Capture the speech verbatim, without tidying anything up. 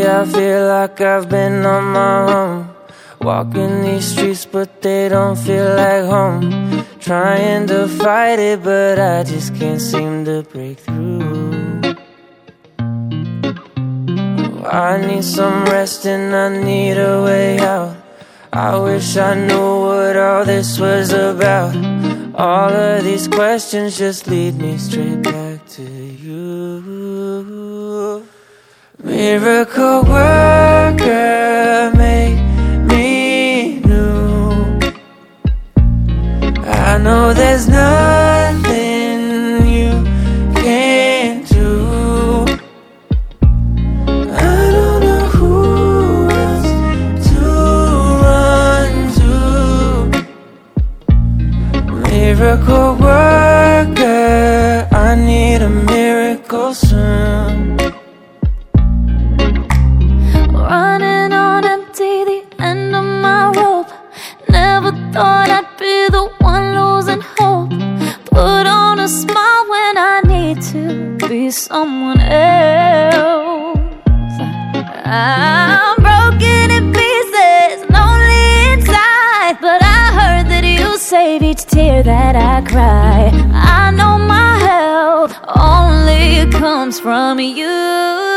I feel like I've been on my own, walking these streets but they don't feel like home. Trying to fight it but I just can't seem to break through. Oh, I need some rest and I need a way out. I wish I knew what all this was about. All of these questions just lead me straight back to you. Miracle worker, make me new. I know there's nothing you can't do. I don't know who else to run to. Miracle worker, I need a miracle soon. Running on empty, the end of my rope. Never thought I'd be the one losing hope. Put on a smile when I need to be someone else. I'm broken in pieces, lonely inside, but I heard that you save each tear that I cry. I know my help only comes from you.